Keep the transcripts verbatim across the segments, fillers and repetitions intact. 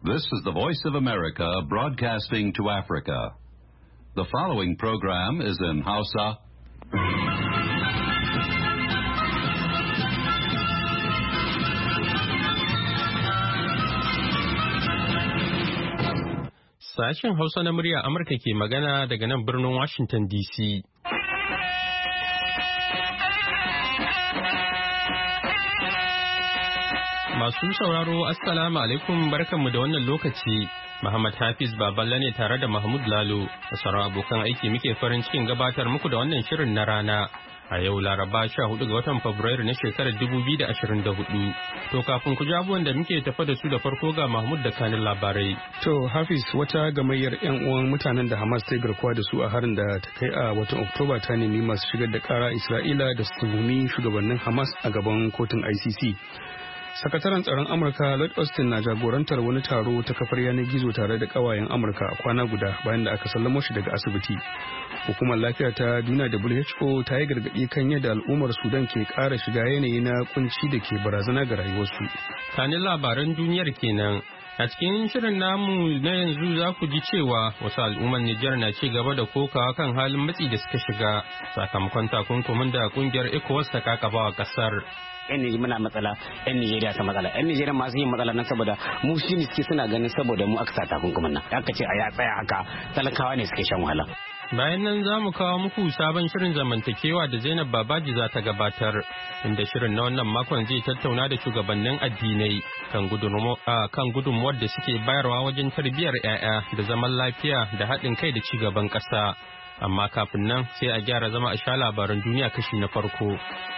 This is the Voice of America broadcasting to Africa. The following program is in Hausa. Sashen Hausa na murya Amurka ke magana daga nan birnin Washington D C. Masu sauraro Assalamu alaikum barkanmu da wannan lokaci. Muhammad Hafiz Baballe ne tare da Mahmud Lalo da sauran abokan aiki muke farin cikin gabatar muku da wannan shirin na rana. A yau Laraba sha hudu ga watan Fabrairu na shekarar dubu biyu da ashirin da hudu. To kafin ku ji abubuwan da muke tafa da su da farko ga Mahmud da kanin labarai. To Hafiz, wata gamayyar 'yan uwan mutanen da Hamas ta garkuwa da su a harin da ta kai a watan Oktoba ta nemi masu shigar da kara Isra'ila da su tuhumi shugabannin Hamas a gaban kotun I C C. Sakataren tsaron Amurka Lloyd Austin na jagorantar wani taro ta kafar yanar gizo tare da kawayen Amurka a kwana guda bayan da aka sallamo shi daga asibiti. Hukumar lafiya ta duniya W H O ta yi gargaɗi kan yadda al'ummar Sudan ke ƙara shiga yanayi na kunci da ke barazana ga rayuwarsu. Kanin labaran duniyar kenan. A cikin shirin namu na yanzu za ku ji cewa wasu al'ummar Nijar na ci gaba da kokawa kan halin matsi da suka shiga sakamakon takunkumin da kungiyar ECOWAS ta kakaba wa kasar. yan Nijeriya muna matsala, yan Nijeriya ta matsala, yan Nijeriya masu yin matsala nan saboda mu shi ne suke suna ganin saboda mu aka sa takunkumin nan. Aka ce a ya tsaya haka talakawa ne suke shan wahala. Bayan nan za mu kawo muku sabon shirin zamantakewa da Zainab Babaji za ta gabatar, inda shirin na wannan makon zai tattauna da shugabannin addinai kan gudunmuwar da suke bayarwa wajen tarbiyyar 'ya'ya da zaman lafiya da haɗin kai da ci gaban ƙasa. Amma kafin nan sai a gyara zama a sha labaran duniya kashi na farko.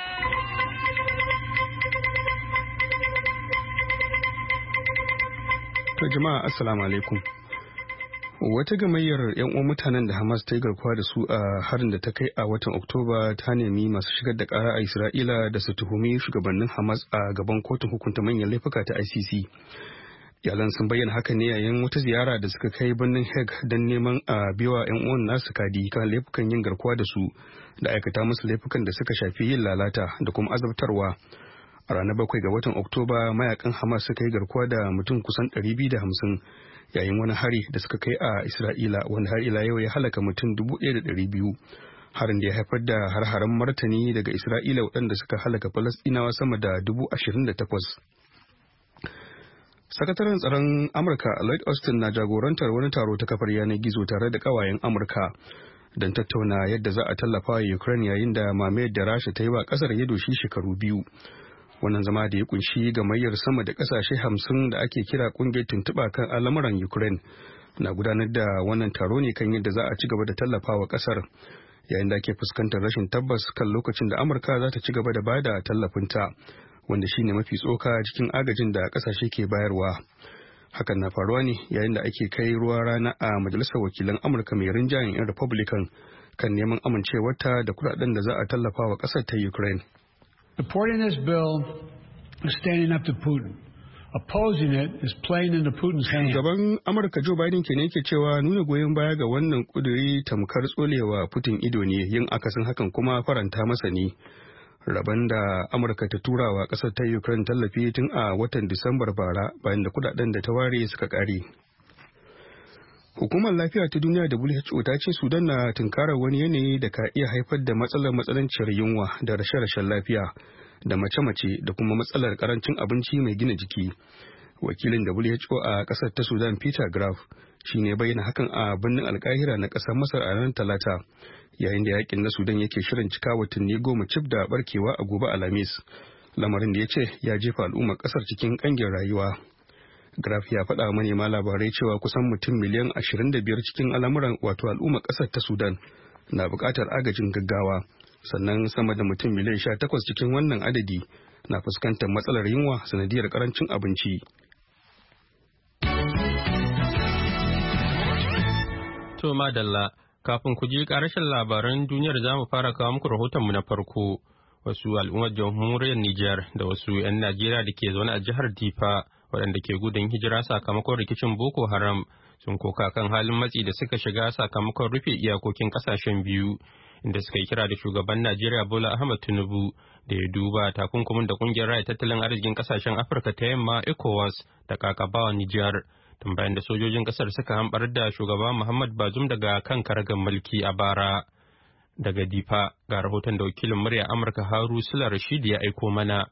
To jama'a assalamu alaikum. Wata gamayyar 'yan uwan mutanen da Hamas ta yi garkuwa da su a harin da ta kai a watan Oktoba ta nemi masu shigar da kara a Isra'ila da su tuhumi shugabannin Hamas a gaban kotun hukunta manyan laifuka ta I C C. Iyalan sun bayyana haka ne yayin wata ziyara da suka kai birnin Hague don neman a biwa 'yan uwan nasu kadi kan laifukan yin garkuwa da su da aikata musu laifukan da suka shafi yin lalata da kuma azabtarwa. A ranar bakwai ga watan Oktoba mayakan Hamas suka yi garkuwa da mutum kusan ɗari biyu da hamsin yayin wani hari da suka kai a Isra'ila wanda har ila yau ya halaka mutum dubu ɗaya da ɗari biyu. Harin da ya haifar da har-haren martani daga Isra'ila waɗanda suka halaka Falasɗinawa sama da dubu ashirin da takwas. Sakataren tsaron Amurka Lloyd Austin na jagorantar wani taro ta kafar yanar gizo tare da ƙawayen Amurka don tattauna yadda za a tallafa wa Ukraine yayin da mamayar da Rasha ta yi wa ƙasar ya doshi shekaru biyu. Wannan zama da ya kunshi gamayyar sama da kasashe hamsin da ake kira kungiyar tuntuɓa kan al'amuran Ukraine na gudanar da wannan taro ne kan yadda za a ci gaba da tallafawa kasar yayin da ake fuskantar rashin tabbas kan lokacin da Amurka za ta ci gaba da bada tallafinta wanda shine mafi tsoka cikin agajin da kasashe ke bayarwa. Hakan na faruwa ne yayin da ake kai ruwa rana a majalisar wakilan Amurka mai rinjayen 'yan Republican kan neman amincewarta da kuɗaɗen da za a tallafa wa ƙasar ta Ukraine. Supporting this bill is standing up to Putin. Opposing it is playing into Putin's hands. Shugaban Amurka Joe Biden kenan yake cewa nuna goyon baya ga wannan kuduri tamkar tsolewa Putin ido ne, yin akasin hakan kuma faranta masa ne. Rabon da Amurka ta turawa ƙasar ta Ukraine tallafi tun a watan Disambar bara bayan da kudaden da ta ware suka ƙare. Hukumar lafiya ta duniya W H O ta ce Sudan na tunkarar wani yanayi da ka iya haifar da matsalar matsalanciyar yunwa da rashe-rashen lafiya da mace-mace da kuma matsalar karancin abinci mai gina jiki. Wakilin W H O a kasar ta Sudan Peter Graf shi ne bayyana hakan a birnin Alkahira na kasar Masar a ranar Talata yayin da yakin na Sudan yake shirin cika watanni goma cif da barkewa a gobe Alhamis. Lamarin da ya ce ya jefa al'ummar kasar cikin kangin rayuwa. Graf ya faɗa wa manema labarai cewa kusan mutum miliyan ashirin da biyar cikin al'amuran wato al'ummar ƙasar ta Sudan na buƙatar agajin gaggawa, sannan sama da mutum miliyan sha takwas cikin wannan adadi na fuskantar matsalar yunwa sanadiyar ƙarancin abinci. To madalla, kafin ku ji ƙarashin labaran duniyar za mu fara kawo muku rahotonmu na farko. Wasu al'ummar jamhuriyar Nijar da wasu 'yan Najeriya da ke zaune a jihar Difa waɗanda ke gudun hijira sakamakon rikicin Boko Haram sun koka kan halin matsi da suka shiga sakamakon rufe iyakokin ƙasashen biyu, inda suka yi kira da shugaban Najeriya Bola Ahmed Tinubu da ya duba takunkumin da ƙungiyar raya tattalin arzikin ƙasashen Afirka ta yamma ECOWAS da kakabawa Nijar tun bayan da sojojin ƙasar suka hambar da shugaba Muhammad Bazoum daga kan karagar mulki a bara. Daga Difa ga rahoton da wakilin murya Amurka Haru Sula Rashidi ya aiko mana.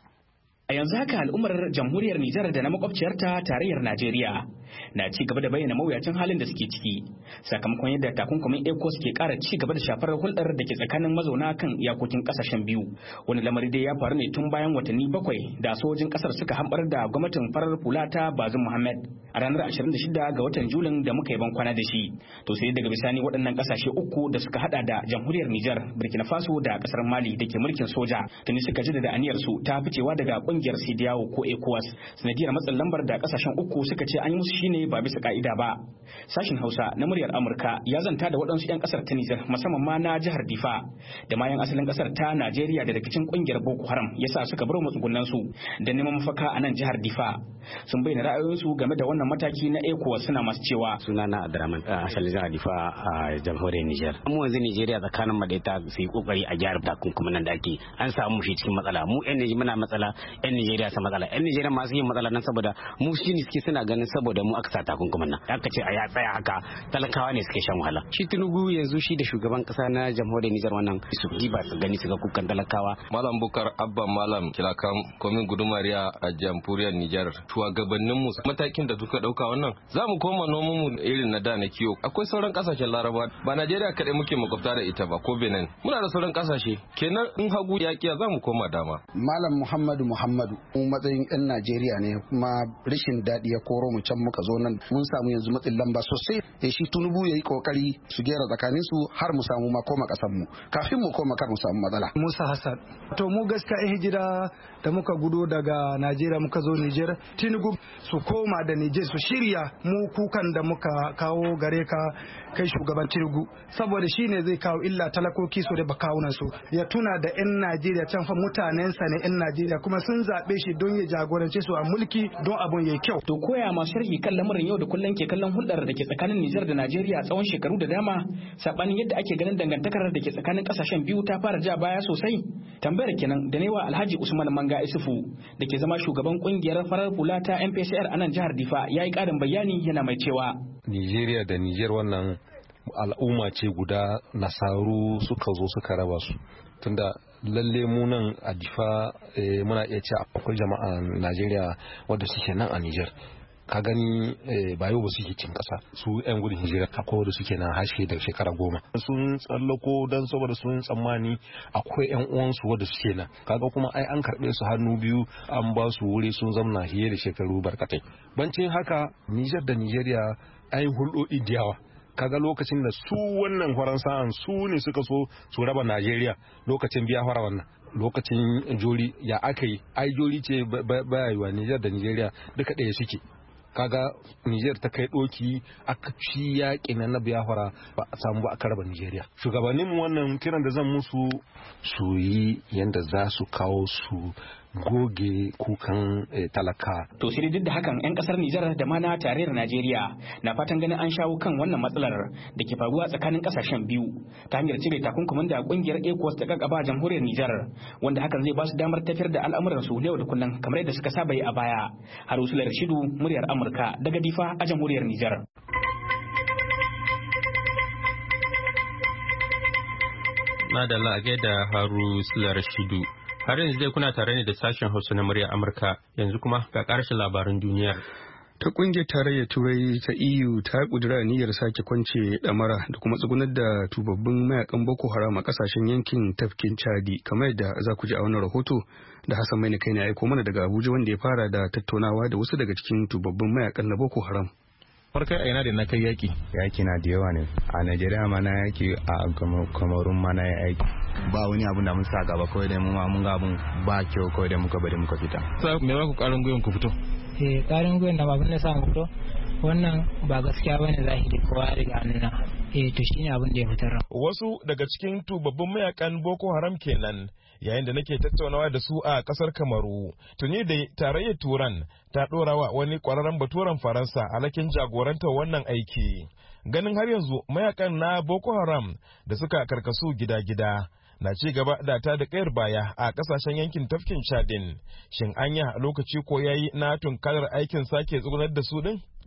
A yanzu haka al'ummar jamhuriyar Nijar da na makwabciyarta tarayyar Najeriya na ci gaba da bayyana mawuyacin halin da suke ciki sakamakon yadda takunkumin ECOWAS ke ƙara ci gaba da shafar hulɗar da ke tsakanin mazauna kan iyakokin ƙasashen biyu. Wani lamari dai ya faru ne tun bayan watanni bakwai da sojojin ƙasar suka hambar da gwamnatin farar hula ta Bazoum Mohamed a ranar ashirin da shida ga watan Julin da muka yi ban kwana da shi. To sai daga bisani waɗannan ƙasashe uku da suka hada da jamhuriyar Nijar, Burkina Faso da ƙasar Mali da ke mulkin soja tuni suka jaddada aniyar su ta ficewa daga ƙungiyar Sidiyawo ko ECOWAS sanadiyar matsin lambar da kasashen uku suka ce an yi musu shine ba bisa ka'ida ba. Sashin Hausa na muryar Amurka ya zanta da waɗansu 'yan kasar ta Nijar musamman ma na jihar Difa da ma 'yan asalin kasar ta Najeriya da rikicin kungiyar Boko Haram yasa suka bar matsugunan su da neman mafaka a nan jihar Difa. Sun bayyana ra'ayoyinsu game da wannan mataki na ECOWAS suna masu cewa sunana Abdurrahman asalin jihar Difa a jamhuriyar Nijar. Mu yanzu Nijeriya tsakanin mu da ita su yi kokari a gyara takunkumin nan da ake an samu shi cikin matsala. Mu 'yan Nijeriya muna matsala 'yan Nijeriya sa matsala 'yan Nijeriya masu yin matsala nan saboda mu shi ne suke suna ganin saboda mu aka sa takunkumin nan aka ce a ya tsaya haka talakawa ne suke shan wahala. Shi Tinubu yanzu shi da shugaban kasa na jamhuriyar Nijar wannan su ba su gani su ga kukan talakawa. Malam Bukar Abba Malam Kilakan komin gudumariya a jamhuriyar Nijar shugabannin mu matakin da suka dauka wannan za mu koma noman mu irin na da na kiyo. Akwai sauran kasashen Laraba ba Najeriya kadai muke makwabta da ita ba ko Benin muna da sauran kasashe kenan in hagu yakiya za mu koma dama. Malam Muhammadu Muhammadu mu matsayin 'yan Najeriya ne kuma rashin daɗi ya koro mu can muka zo nan mun samu yanzu matsin lamba sosai da shi Tinubu yayi kokari su gera tsakanin su har mu samu ma koma kasan mu kafin mu koma kar mu samu matsala. Musa Hassan to mu gaskiya 'yan hijira da muka gudo daga Najeriya muka zo Niger Tinubu su koma da Niger su shirya mu kukan da muka kawo gare ka kai shugaban Tinubu saboda shine zai kawo illa talakoki su da bakawunan su ya tuna da 'yan Najeriya can fa mutanensa ne 'yan Najeriya kuma sun zaɓe shi don ya jagorance su a mulki don abun yayi kyau. To koya masu sharhi kan lamarin yau da kullum ke kallon hulɗar da ke tsakanin Nijar da Najeriya tsawon shekaru da dama sabanin yadda ake ganin dangantakar da ke tsakanin kasashen biyu ta fara ja baya sosai. Tambayar kenan da newa Alhaji Usman Manga Isufu da ke zama shugaban kungiyar farar hula ta M P C R a nan jihar Difa yayi ƙarin bayani yana mai cewa Nijeriya da Nijar wannan al'umma ce guda nasaru suka zo suka raba su tunda lalle mu nan a Difa muna iya cewa akwai jama'a Najeriya wadda suke nan a Nijar ka gani ba yau ba suke cin kasa su yan gudun hijira akwai wadda suke na hashe da shekara goma sun tsallako don saboda sun tsammani akwai yan uwansu wadda suke nan kaga kuma ai an karɓe su hannu biyu an ba su wuri sun zamna fiye da shekaru barkatai bancin haka Nijar da Nijeriya ai hulɗoɗi da yawa kaga lokacin da su wannan faransan su ne suka so su raba Najeriya lokacin biya fara wannan lokacin jori ya aka yi ai jori ce baya yiwa Nijar da Nijeriya duka ɗaya suke kaga Nijar ta kai doki aka ci yaƙi na Biafra ba a samu ba aka raba Nijeriya shugabannin mu wannan kiran da zan musu su yi yanda za su kawo su goge kukan eh, talaka. To sai duk da hakan 'yan kasar Nijar da ma na tarayyar Najeriya na fatan ganin an shawo kan wannan matsalar da ke faruwa tsakanin kasashen biyu ta hanyar cire takunkumin da kungiyar ECOWAS ta kakaba jamhuriyar Nijar wanda hakan zai ba su damar tafiyar da al'amuran su yau da kullum kamar yadda suka saba yi a baya. Harusula Rashidu muryar Amurka daga Difa a jamhuriyar Nijar. Madalla a gaida Harusula Rashidu. Har yanzu dai kuna tare ne da sashen Hausa na murya Amurka yanzu kuma ga ƙarshen labaran duniyar. Ta kungiyar tarayyar Turai ta E U ta kudura niyyar sake kwance damara da kuma tsugunar da tubabbin mayakan Boko Haram a kasashen yankin tafkin Chadi kamar yadda za ku ji a wannan rahoto da Hassan Maina kai ne aiko mana daga Abuja wanda ya fara da tattaunawa da wasu daga cikin tubabbin mayakan na Boko Haram. Farkai a yana da na kai yaki. Yaki na da yawa ne. A Najeriya ma na yaki, a Kamarun ma na yaki. Ba wani abun da mun sa gaba kawai dai mun mun ga abun ba kyau kawai dai muka bari muka fita. Sai me ba ku karin gwiwan ku fito? Eh karin gwiwan da babun da sa mu fito. Wannan ba gaskiya bane zahiri kowa ya riga nuna. Eh to shine abun da ya fitar. Wasu daga cikin tubabbin mayakan Boko Haram kenan. Yayin da nake tattaunawa da su a kasar Kamaru, tuni da tarayyar Turan ta ɗorawa wani ƙwararren baturen Faransa alakin jagorantar wannan aiki. Ganin har yanzu mayakan na Boko Haram da suka karkasu gida-gida na ci gaba da ta da kayar baya a kasashen yankin tafkin Chadin. Shin anya lokaci ko yayi na tunkarar aikin sake tsugunar da su din?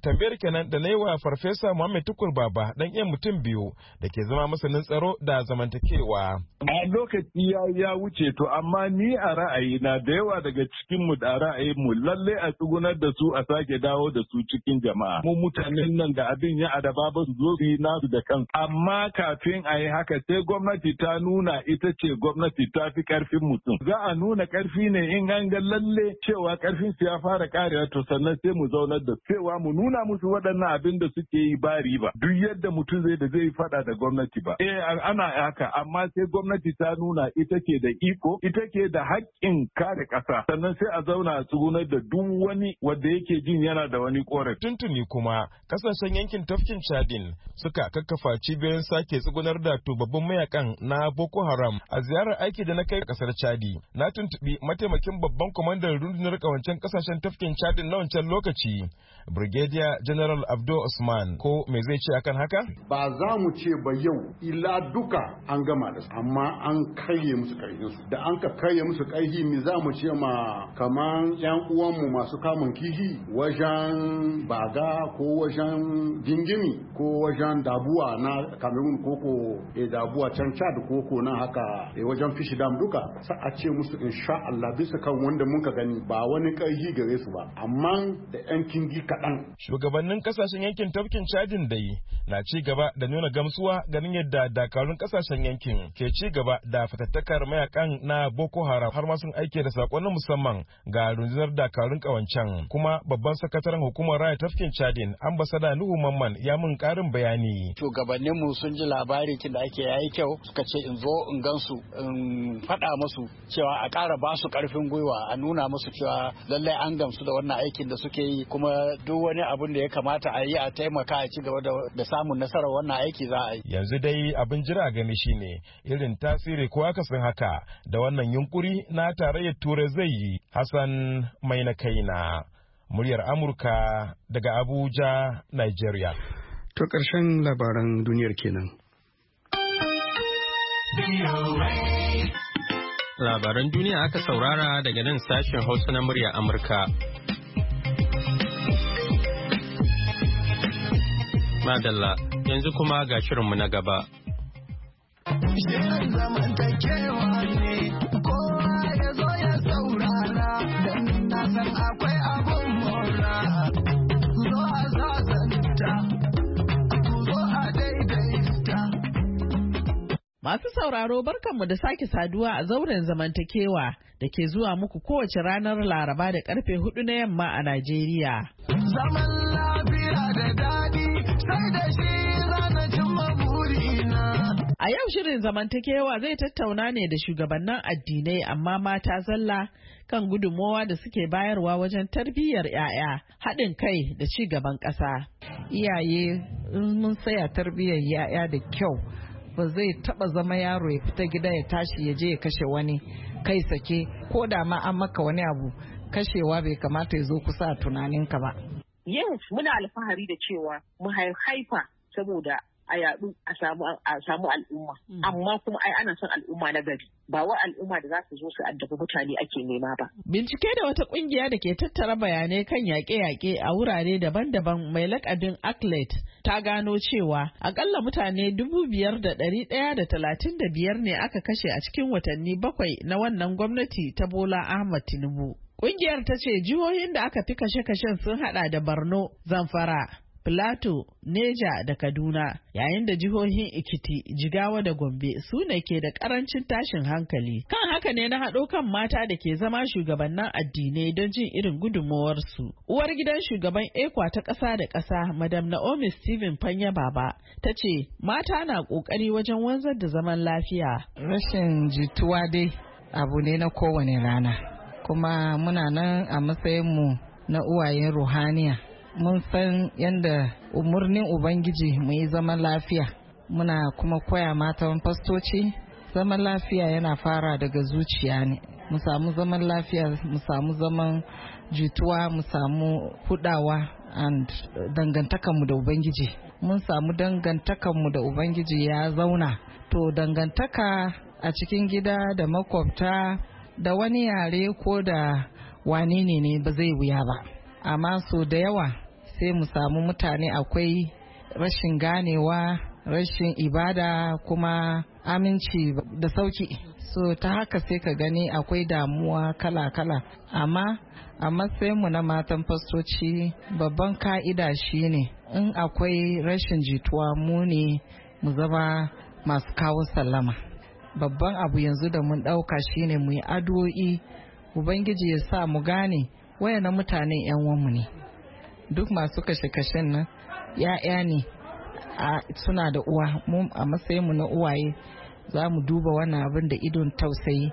Tambayar kenan da na yi wa Farfesa Muhammad Tukur Baba dan iya mutum biyu da ke zama masanin tsaro da zamantakewa. A lokaci ya ya wuce to amma ni a ra'ayi na da yawa daga cikin mu da ra'ayin mu lalle a tsugunar da su a sake dawo da su cikin jama'a. Mu mutanen nan da abin ya adaba ba su zo su yi nasu da kansu. Amma kafin a yi haka sai gwamnati ta nuna ita ce gwamnati ta fi karfin mutum. Za a nuna karfi ne in an ga lalle cewa karfin su ya fara karewa to sannan sai mu zaunar da cewa mu nuna musu waɗannan abin da suke yi ba riba. Duk yadda mutum zai da zai faɗa da gwamnati ba. Eh ana haka amma sai gwamnati ta nuna ita ke da iko, ita ke da haƙƙin kare ƙasa. Sannan sai a zauna a tsugunar da duk wani wanda yake jin yana da wani ƙorafi. Tuntuni kuma kasashen yankin tafkin Chadin suka kakkafa cibiyoyin sake tsugunar da tubabbin mayakan na Boko Haram. A ziyarar aiki da na kai kasar Chadi, na tuntuɓi mataimakin babban kwamandan rundunar kawancen kasashen tafkin Chadin na wancan lokaci, Brigadier General Abdul Usman. Ko me zai ce akan haka? Ba za mu ce ba yau ila duka an gama da su, amma an karye musu karfin su. Da an ka karye musu karfi mi za mu ce ma kaman yan uwanmu masu kamun kihi wajen baga ko wajen gingimi ko wajen dabuwa na Cameroon koko e dabuwa can Chad koko nan haka e wajen fishi dam duka sai a ce musu insha Allah bisa kan wanda muka gani ba wani karfi gare su ba amma da yan kingi kaɗan. Shugabannin kasashen yankin tafkin Chadin dai na ci gaba da nuna gamsuwa ganin yadda dakarun kasashen yankin ke ci gaba da fatattakar mayakan na Boko Haram har ma sun aike da sakonnin musamman ga rundunar dakarun kawancan. Kuma babban sakataren hukumar raya tafkin Chadin ambasada Nuhu Mamman ya mun karin bayani. Shugabannin mu sun ji labari kin da ake yayi kyau suka ce in zo in gansu in faɗa musu cewa a ƙara ba su ƙarfin gwiwa a nuna musu cewa lallai an gamsu da wannan aikin da suke yi kuma duk wani abun da ya kamata a yi a taimaka a ci gaba da samun nasarar wannan aiki za a yi. Yanzu dai abin jira gani shine irin tasiri ko akasin haka da wannan yunkuri na tarayyar Turai zai yi. Hassan mai na kaina, muryar Amurka daga Abuja, Nigeria. To ƙarshen labaran duniyar kenan. Labaran duniya aka saurara daga nan sashen Hausa na muryar Amurka. Madalla, yanzu kuma ga shirinmu na gaba. Shirin zamantakewa ne, kowa ya zo ya saurara, don na san akwai abun mora. Zo a zazanta, zo a daidaita. Masu sauraro barkanmu da sake saduwa a zauren zamantakewa da ke zuwa muku kowace ranar Laraba da karfe hudu na yamma a Najeriya. Zaman lafiya da daɗi sai da shi zana cimma burina. A yau shirin zamantakewa zai tattauna ne da shugabannin addinai amma mata zalla kan gudunmowa da suke bayarwa wajen tarbiyyar 'ya'ya, haɗin kai da ci gaban ƙasa. Iyaye in mun tsaya tarbiyyar 'ya'ya da kyau ba zai taba zama yaro ya fita gida ya tashi ya je ya kashe wani kai sake ko da ma an maka wani abu kashewa bai kamata ya zo kusa a tunaninka ba. Yes, muna alfahari da cewa mu haifa saboda a yadu a samu al'umma. Amma kuma ai ana son al'umma na gari. Ba wa al'umma da za su zo su addabi mutane ake nema ba. Bincike da wata kungiya da ke tattara bayanai kan yaƙe-yaƙe a wurare daban-daban mai lakabin Aclet ta gano cewa akalla mutane dubu biyar da ɗari ɗaya da talatin da biyar ne aka kashe a cikin watanni bakwai na wannan gwamnati ta Bola Ahmad Tinubu. Kungiyar ta ce jihohin da aka fi kashe-kashen sun hada da Borno, Zamfara, Plateau, Neja da Kaduna, yayin da jihohin Ikiti, Jigawa da Gombe su ne ke da karancin tashin hankali. Kan haka ne na haɗo kan mata da ke zama shugabannin addinai don jin irin gudunmawarsu. Uwar gidan shugaban ECWA ta ƙasa da ƙasa, Madam Naomi Stephen Panya Baba, ta ce mata na ƙoƙari wajen wanzar da zaman lafiya. Rashin jituwa dai abu ne na kowane rana, kuma muna nan a matsayinmu na uwayen ruhaniya. Mun san yadda umarnin Ubangiji mu yi zaman lafiya, muna kuma koya matan fastoci zaman lafiya yana fara daga zuciya ne. Mu samu zaman lafiya, mu samu zaman jituwa, mu samu hudawa and dangantakanmu da Ubangiji. Mun samu dangantakanmu da Ubangiji ya zauna. To dangantaka a cikin gida da makwabta da wani yare ko da wane ne ne ba zai wuya ba. Amma so da yawa sai mu samu mutane akwai rashin ganewa, rashin ibada, kuma aminci da sauki. So ta haka sai ka gani akwai damuwa kala-kala. Amma a matsayinmu na matan fastoci, babban ka'ida shine in akwai rashin jituwa mu ne mu zama masu kawo sallama. Babban abu yanzu da mun ɗauka shine mu yi addu'o'i, Ubangiji ya sa mu gane wayannan mutane 'yan uwanmu ne. Duk masu kashe-kashen nan ya'ya ne, suna da uwa. Mu a matsayinmu na uwaye za mu duba wannan abin da idon tausayi,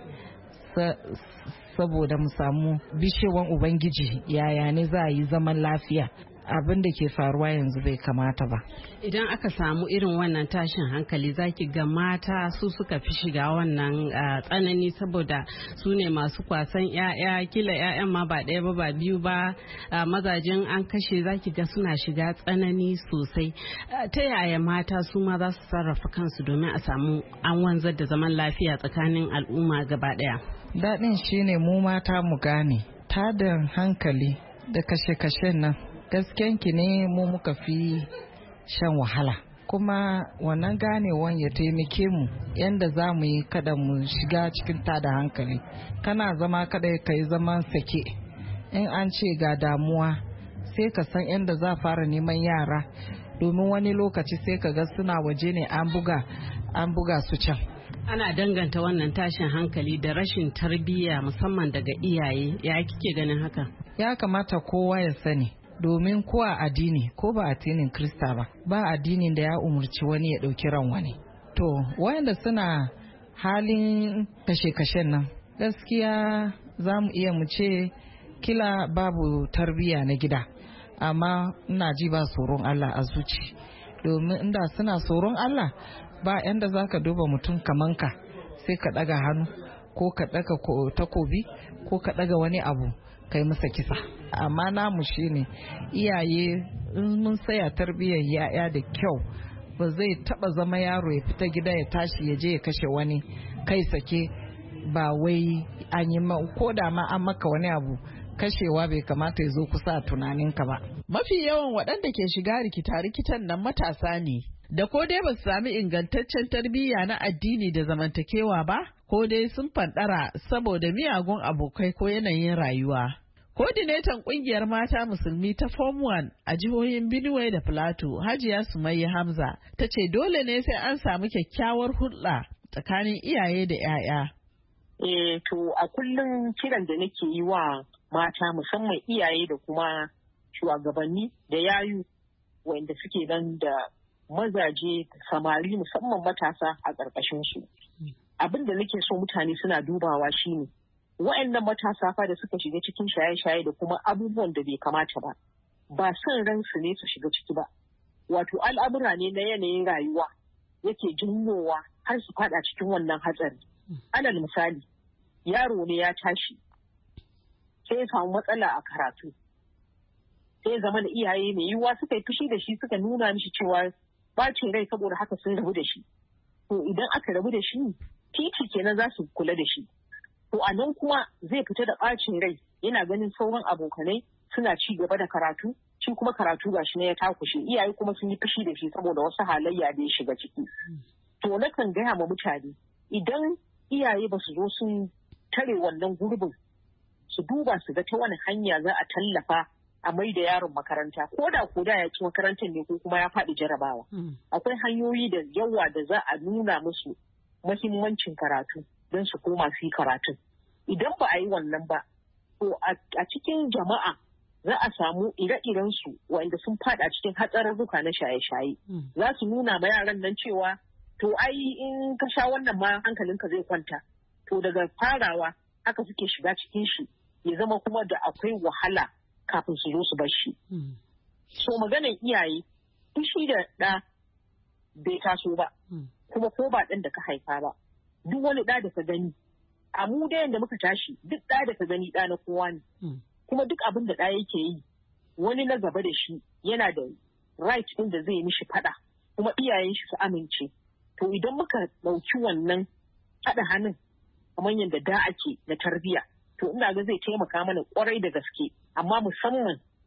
saboda mu samu bishewan Ubangiji yaya ne za a yi zaman lafiya. Abin da ke faruwa yanzu bai kamata ba. Idan aka samu irin wannan tashin hankali zaki ga mata su suka fi shiga wannan tsanani, saboda su ne masu kwasan 'ya'ya, kila 'ya'yan ma ba ɗaya ba ba biyu ba, mazajen an kashe, zaki ga suna shiga tsanani sosai. Ta yaya mata su ma za su sarrafa kansu domin a samu an wanzar da zaman lafiya tsakanin al'umma gaba ɗaya? Daɗin shine mu mata mu gane tada hankali da kashe-kashen nan gaskenki ne mu muka fi shan wahala, kuma wannan ganewan ya taimake mu yadda za mu yi kada mu shiga cikin tada hankali. Kana zama kada ka yi zaman sake, in an ce ga damuwa sai ka san yadda za fara neman yara, domin wani lokaci sai ka ga suna waje ne an buga an buga su can. Ana danganta wannan tashin hankali da rashin tarbiyya musamman daga iyaye, ya kike ganin haka? Ya kamata kowa ya sani, domin ko a addini ko ba addinin Krista ba, ba addinin da ya umurci wani ya ɗauki ran wani. To wayanda suna halin kashe-kashen nan gaskiya za mu iya mu ce kila babu tarbiyya na gida, amma ina ji ba tsoron Allah a zuci, domin inda suna tsoron Allah ba yanda za ka duba mutum kaman ka sai ka ɗaga hannu ko ka ɗaga takobi ko ka ɗaga wani abu kai masa kisa. Amma namu shine iyaye in mun saya tarbiyyar yaya da kyau, ba zai taba zama yaro ya fita gida ya tashi ya je ya kashe wani kai sake, ba wai an yi ko da ma an maka wani abu, kashewa bai kamata ya zo kusa a tunaninka ba. Mafi yawan waɗanda ke shiga rikita-rikitan nan matasa ne, da ko dai ba su sami ingantaccen tarbiyya na addini da zamantakewa ba, ko dai sun fanɗara saboda miyagun abokai ko yanayin rayuwa. Kodinetan kungiyar mata musulmi ta Form one a jihohin Benue da Plateau, Hajiya Sumayya Hamza, ta ce dole ne sai an samu kyakkyawar hulɗa tsakanin iyaye da 'ya'ya. Eh to a kullum kiran da nake yi wa mata musamman iyaye da kuma shugabanni da yayu wanda suke nan da mazaje samari musamman matasa a ƙarƙashin su. Abin da nake so mutane suna dubawa shine wa'annan matasa fa da suka shiga cikin shaye-shaye da kuma abubuwan da bai kamata ba, ba son ransu ne su shiga ciki ba. Wato al'amura ne na yanayin rayuwa yake janyowa har su fada cikin wannan hatsari. Alal misali, yaro ne ya tashi sai ya samu matsala a karatu, sai ya zama da iyaye mai yiwuwa suka yi fushi da shi, suka nuna mishi cewa bacin rai saboda haka sun rabu da shi. To idan aka rabu da shi, titi kenan za su kula da shi. To a nan kuma zai fita da ɓacin rai, yana ganin sauran abokanai suna ci gaba da karatu, shi kuma karatu ga shi ne ya takushe, iyaye kuma sun yi fushi da shi saboda wasu halayya da ya shiga ciki. To nakan gaya ma mutane, idan iyaye ba su zo sun tare wannan gurbin, su duba su ga ta wani hanya za a tallafa a mai da yaron makaranta, ko da ko da ya ci makarantar ne ko kuma ya faɗi jarabawa. Akwai hanyoyi da yawa da za a nuna musu muhimmancin karatu don su koma su yi karatun. Idan ba a yi wannan ba, to a cikin jama'a za a samu ire-iren su wanda sun fada cikin hatsarurruka na shaye-shaye. Za su nuna ma yaran nan cewa to ai in ka sha wannan ma hankalinka zai kwanta. To daga farawa haka suke shiga cikin shi, ya zama kuma da akwai wahala kafin su zo su bar shi. So maganar iyaye, fushi da ɗa bai taso ba, kuma ko ba ɗan da ka haifa ba. Duk wani ɗa da ka gani, a mu da yadda muka tashi, duk ɗa da ka gani ɗa na kowa ne. Kuma duk abin da ɗa yake yi, wani na gaba da shi yana da right ɗin da zai mishi faɗa, kuma iyayen shi su amince. To idan muka ɗauki wannan haɗa hannun kamar yadda da ake na tarbiyya, to ina ga zai taimaka mana ƙwarai da gaske, amma musamman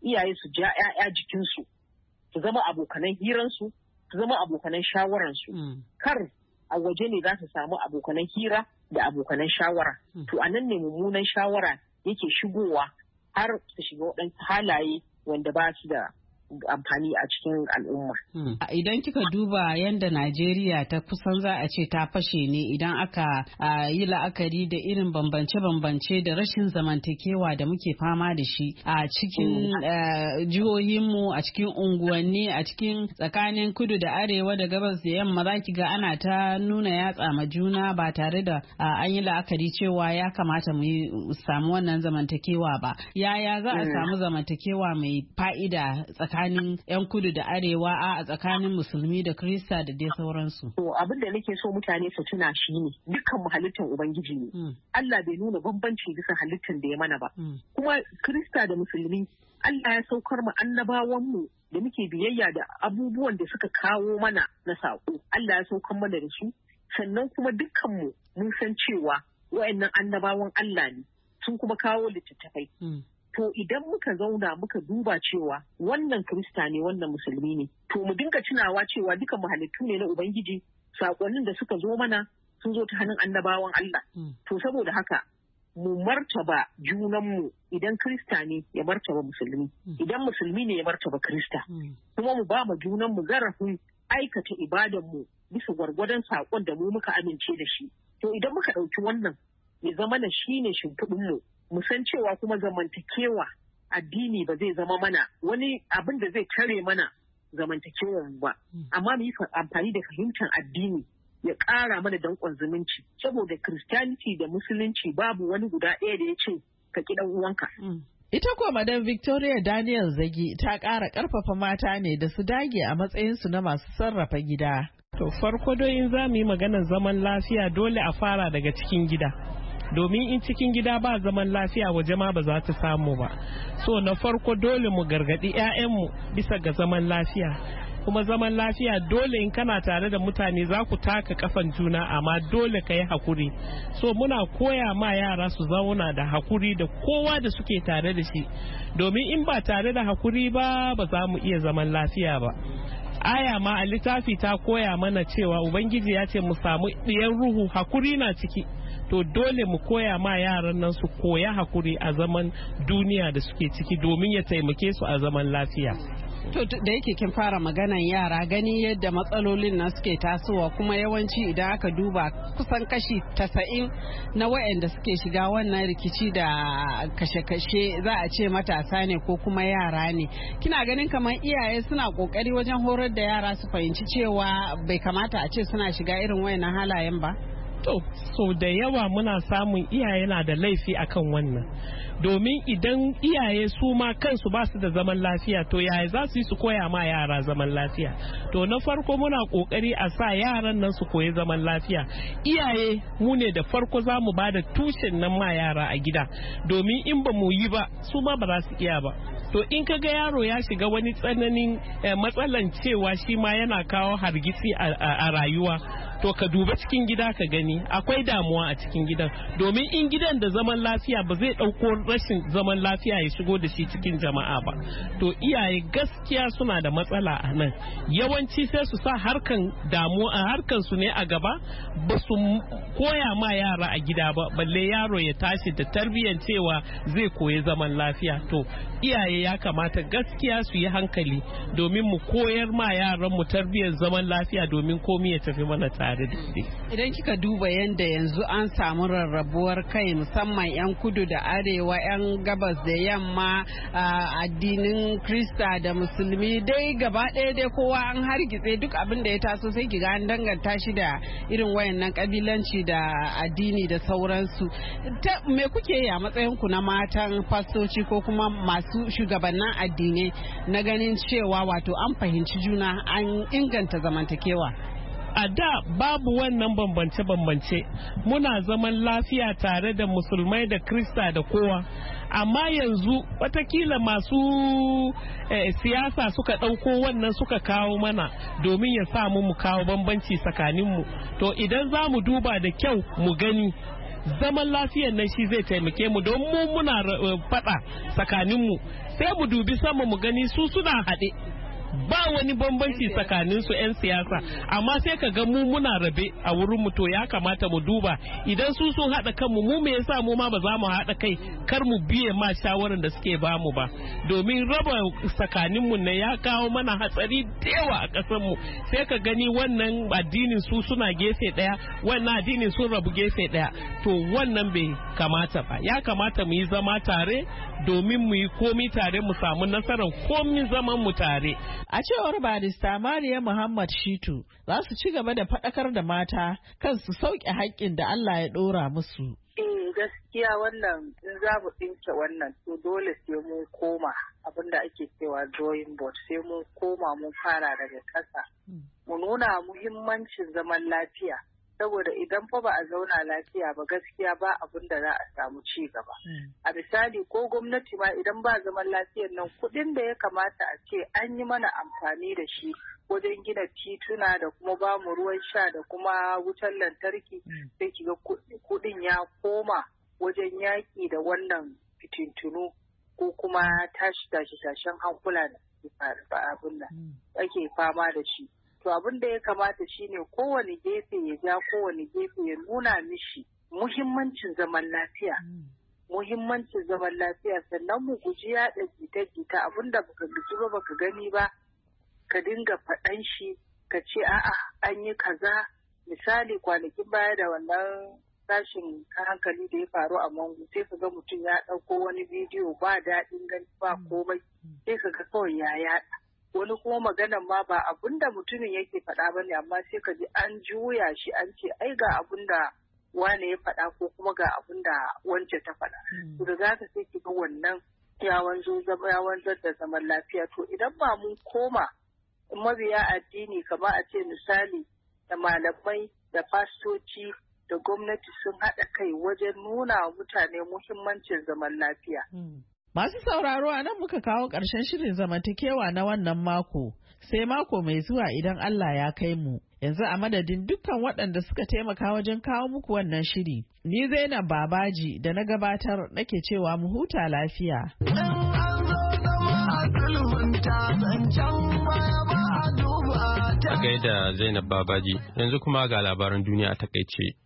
iyaye su ja 'ya'ya jikinsu su zama abokanan hiransu su zama abokanan shawararsu. Kar a waje ne za su samu abokanan hira da abokanan shawara. To a nan ne mummunan shawara yake shigowa har su shiga waɗansu halaye wanda ba su da amfani a cikin al'umma. Idan kika duba yadda Najeriya ta kusan za a ce ta fashe ne idan aka yi la'akari da irin bambance-bambance da rashin zamantakewa da muke fama da shi a cikin jihohinmu, a cikin unguwanni, a cikin tsakanin kudu da arewa da gabas da yamma, za ki ga ana ta nuna yatsa ma juna ba tare da an yi la'akari cewa ya kamata mu samu wannan zamantakewa ba. Yaya za a samu zamantakewa mai fa'ida tsakanin tsakanin 'yan kudu da arewa a tsakanin musulmi da krista da dai sauransu. To abin da nake so mutane su tuna shi ne dukkan mu halittar ubangiji ne. Allah bai nuna bambanci bisa halittar da ya mana ba. Kuma krista da musulmi Allah ya saukar mu annabawan mu da muke biyayya da abubuwan da suka kawo mana na saƙo. Allah ya saukar mana da su. Sannan kuma dukkan mu mun san cewa wa'annan annabawan Allah ne sun kuma kawo littattafai. To idan muka zauna muka duba cewa wannan Kirista ne wannan musulmi ne, to mu dinga tunawa cewa duka mu halittu ne na Ubangiji, saƙonnin da suka zo mana sun zo ta hannun annabawan Allah. To saboda haka mu martaba junanmu, idan Kirista ne ya martaba musulmi, idan musulmi ne ya martaba Kirista. Kuma mu ba mu junanmu zarafin aikata ibadanmu bisa gwargwadon saƙon da mu muka amince da shi. To idan muka ɗauki wannan ya zama na shi ne shimfiɗinmu, mu san cewa kuma zamantakewa addini ba zai zama mana wani abin da zai tare mana zamantakewar ba, amma mu yi amfani da fahimtar addini ya ƙara mana danƙon zumunci, saboda Christianity da Musulunci babu wani guda ɗaya da ya ce ka ƙi ɗan uwanka. Ita kuwa Madam Victoria Daniel Zagi ta ƙara ƙarfafa mata ne da su dage a matsayinsu na masu sarrafa gida. To farko dai in za mu yi maganar zaman lafiya dole a fara daga cikin gida. Domin in cikin gida ba zaman lafiya waje ma ba za ta samu ba. So na farko dole mu gargaɗi 'ya'yanmu bisa ga zaman lafiya. Kuma zaman lafiya dole in kana tare da mutane za ku taka kafan juna, amma dole ka yi hakuri. So muna koya ma yara su zauna da hakuri da kowa da suke tare da shi. Domin in ba tare da hakuri ba ba za mu iya zaman lafiya ba. Aya ma a littafi ta koya mana cewa Ubangiji ya ce mu samu ɗiyan ruhu, hakuri na ciki. To dole mu koya ma yaran nan su koya hakuri a zaman duniya da suke ciki domin ya taimake su a zaman lafiya. To da yake kin fara maganan yara, gani yadda matsalolin nan suke tasowa, kuma yawanci idan aka duba kusan kashi tasa'in na wayanda suke shiga wannan rikici da kashe-kashe za a ce matasa ne ko kuma yara ne. Kina ganin kamar iyaye suna kokari wajen horar da yara su fahimci cewa bai kamata a ce suna shiga irin wayannan halayen ba? To, so da yawa muna samun iyaye na da laifi akan wannan. Domin idan iyaye su ma kansu ba su da zaman lafiya, to yaya za su yi su koya ma yara zaman lafiya? To na farko muna kokari a sa yaran nan su koyi zaman lafiya. Iyaye mu ne da farko za mu ba da tushen nan ma yara a gida. Domin in ba mu yi ba, su ma ba za su iya ba. To in ka ga yaro ya shiga wani tsananin eh, matsalan cewa shi ma yana kawo hargitsi a, a, a rayuwa, to ka duba cikin gida ka gani akwai damuwa a cikin gidan. Domin in gidan da zaman lafiya ba zai ɗauko rashin zaman lafiya ya shigo da shi cikin jama'a ba. To iyaye gaskiya suna da matsala a nan. Yawanci sai su sa harkan damuwa a harkan su ne a gaba, ba su koya ma yara a gida ba, balle yaro ya tashi da tarbiyyar cewa zai koyi zaman lafiya. To iyaye ya kamata gaskiya su yi hankali domin mu koyar ma yaran mu tarbiyyar zaman lafiya domin komai ya tafi mana tare da shi. Idan kika duba yanda yanzu an samu rarrabuwar kai, musamman 'yan kudu da arewa, 'yan gabas da yamma, addinin Krista da musulmi, dai gaba ɗaya dai kowa an hargitse, duk abin da ya taso sai kiga an danganta shi da irin wayannan kabilanci da addini da sauransu. Me kuke yi a matsayin ku na matan fastoci ko kuma masu shugabannin addinai na ganin cewa wato an fahimci juna, an inganta zamantakewa? A da babu wannan bambance-bambance, muna zaman lafiya tare da musulmai da krista da kowa. Amma yanzu watakila masu eh, siyasa suka ɗauko wannan suka kawo mana domin ya samu mu kawo bambanci tsakaninmu. To idan za mu duba da kyau mu gani zaman lafiyar nan shi zai taimake mu don mu muna faɗa tsakaninmu sai mu dubi sama mu gani su suna haɗe ba wani bambanci tsakanin su 'yan siyasa amma sai ka ga mu muna rabe a wurin mu to ya kamata mu duba idan su sun haɗa kanmu mu me yasa mu ma ba za mu haɗa kai kar mu biye ma shawaran da suke ba mu ba domin raba tsakanin mu ne ya kawo mana hatsari da yawa a ƙasar mu sai ka gani wannan addinin su suna gefe ɗaya wannan addinin sun rabu gefe ɗaya to wannan bai kamata ba ya kamata mu yi zama tare domin mu yi komi tare mu samu nasarar komi zaman mu tare. A cewar barista Mariya Muhammad Shitu za su ci gaba da faɗakar da mata kan su sauke haƙƙin da Allah ya ɗora musu. Eh gaskiya wannan in za mu ɗinke wannan to dole sai mun koma abin da ake cewa drawing board sai mun koma mun fara daga ƙasa. Mu nuna muhimmancin zaman lafiya. Saboda idan fa ba a zauna lafiya ba gaskiya ba abin da za a samu ci gaba. A misali ko gwamnati ma idan ba zaman lafiyar nan kuɗin da ya kamata a ce an yi mana amfani da shi wajen gina tituna da kuma ba mu ruwan sha da kuma wutar lantarki sai kiga kuɗin ya koma wajen yaƙi da wannan fitintunu ko kuma tashi tashi tashen hankula da abin da ake fama da shi. To abin da ya kamata shine kowane gefe ya ja kowane gefe ya nuna mishi muhimmancin zaman lafiya. Muhimmancin zaman lafiya sannan mu guji yaɗa jita-jita abin da baka guji ba baka gani ba ka dinga faɗan shi ka ce a'a an yi kaza misali kwanakin baya da wannan tashin hankali da ya faru a Mangu sai ka ga mutum ya ɗauko wani bidiyo ba daɗin gani ba komai sai ka ga kawai ya yaɗa. Wani kuma maganan ma ba abin da mutumin yake faɗa ba ne amma sai ka ji an juya shi an ce ai ga abin da wane ya faɗa ko kuma ga abin da wance ta faɗa. To da za ka sai ki ga wannan ya wanzo ya wanzar da zaman lafiya to idan ba mun koma mabiya addini kamar a ce misali da malamai da fastoci da gwamnati sun haɗa kai wajen nuna wa mutane muhimmancin zaman lafiya. Masu sauraro a nan muka kawo ƙarshen shirin zamantakewa na wannan mako, sai mako mai zuwa idan Allah ya kai mu. Yanzu a madadin dukkan waɗanda suka taimaka wajen kawo muku wannan shiri. Ni Zainab Babaji da na gabatar nake cewa mu huta lafiya. A gaida Zainab Babaji, yanzu kuma ga labaran duniya a takaice.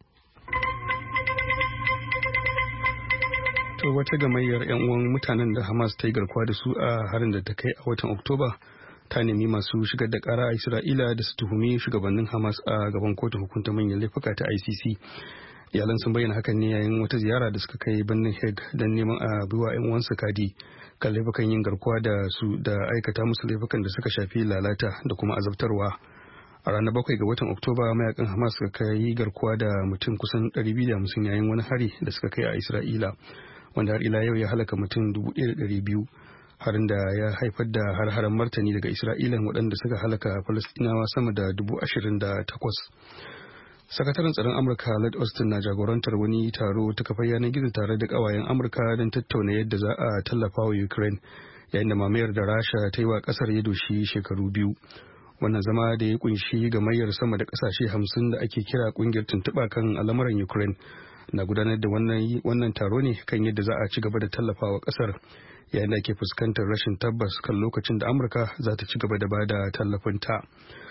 To wata gamayyar 'yan uwan mutanen da Hamas ta yi garkuwa da su a harin da ta kai a watan Oktoba ta nemi masu shigar da kara a Isra'ila da su tuhumi shugabannin Hamas a gaban kotun hukunta manyan laifuka ta I C C. Iyalan sun bayyana hakan ne yayin wata ziyara da suka kai birnin Hague don neman a biwa 'yan uwansu kadi kan laifukan yin garkuwa da su da aikata musu laifukan da suka shafi lalata da kuma azabtarwa. A ranar bakwai ga watan Oktoba mayakan Hamas suka kai garkuwa da mutum kusan ɗari biyu da hamsin yayin wani hari da suka kai a Isra'ila. Wanda har ila yau ya halaka mutum dubu ɗaya da ɗari biyu harin da ya haifar da har-haren martani daga Isra'ila waɗanda suka halaka Falastinawa sama da dubu ashirin da takwas. Sakataren tsaron Amurka Lloyd Austin na jagorantar wani taro ta kafar yanar gizo tare da ƙawayen Amurka don tattauna yadda za a tallafa wa Ukraine yayin da mamayar da Rasha ta yi wa ƙasar ya doshi shekaru biyu. Wannan zama da ya kunshi gamayyar sama da ƙasashe hamsin da ake kira ƙungiyar tuntuɓa kan al'amuran Ukraine na gudanar da wannan wannan taro ne kan yadda za a ci gaba da tallafawa kasar yayin da ake fuskantar rashin tabbas kan lokacin da Amurka za ta ci gaba da bada tallafin ta.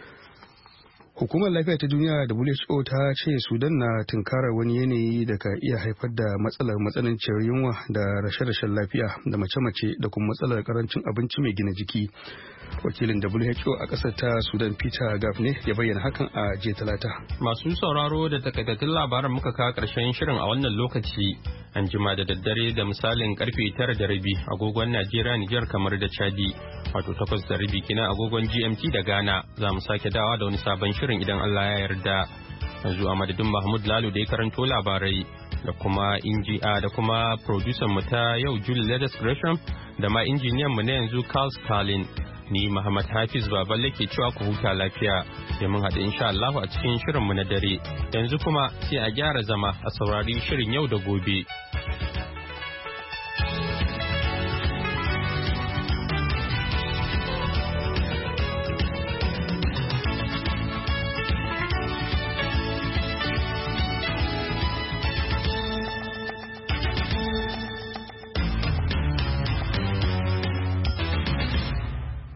Hukumar Lafiya ta Duniya W H O ta ce Sudan na tunkarar wani yanayi da ka iya haifar da matsalar matsananciyar yunwa da rashe-rashen lafiya da mace-mace da kuma matsalar karancin abinci mai gina jiki. Wakilin W H O a ƙasar ta Sudan Peter Gaffney ya bayyana hakan a jiya Talata. Masu sauraro da takaitattun labaran muka kawo ƙarshen shirin a wannan lokaci. An jima da daddare da misalin karfe tara da rabi agogon Najeriya, Nijar, kamar da Chadi. Wato takwas da rabi kina agogon G M T da Ghana. Za mu sake dawa da wani sabon shirin idan Allah ya yarda. Yanzu a madadin Mahmud Lalo da ya karanto labarai da kuma inji'a da kuma producer mu ta yau Julie Ledes Gresham da ma injiniyan mu na yanzu Carl Stalin. Ni Muhammad Hafiz Baballe ke cewa ku huta lafiya sai mun haɗu insha Allah a cikin shirin mu na dare. Yanzu kuma sai a gyara zama a saurari shirin yau da gobe.